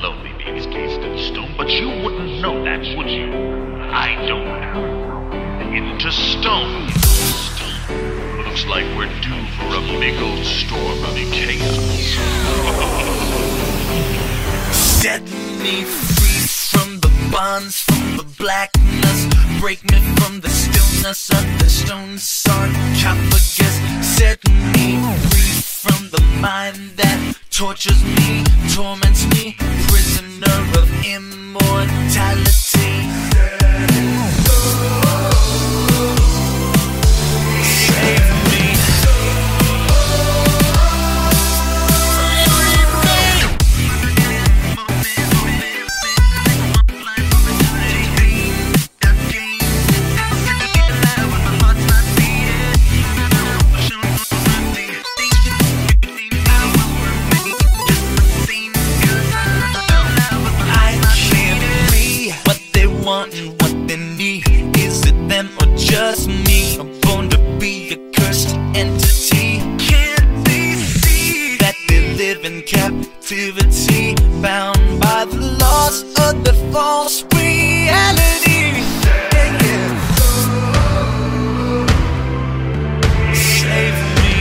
lonely baby's cased in stone, but you wouldn't know that, would you? I don't know. Into stone. Looks like we're due for a big old storm of chaos. Set me free from the bonds, from the blackness. Break me from the stillness of the stone sarcophagus. Set me free from the mind that tortures me, torments me. Prisoner of immortality. And what they need, is it them or just me? I'm born to be a cursed entity. Can't they see that they live in captivity, bound by the laws of the false reality? Save me.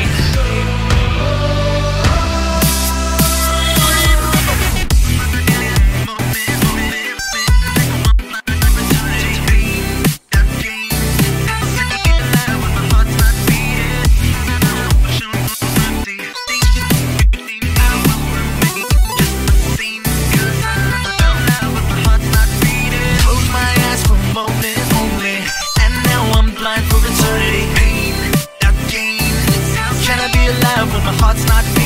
Blind for eternity. Pain, again. Can I be alive when my heart's not beating?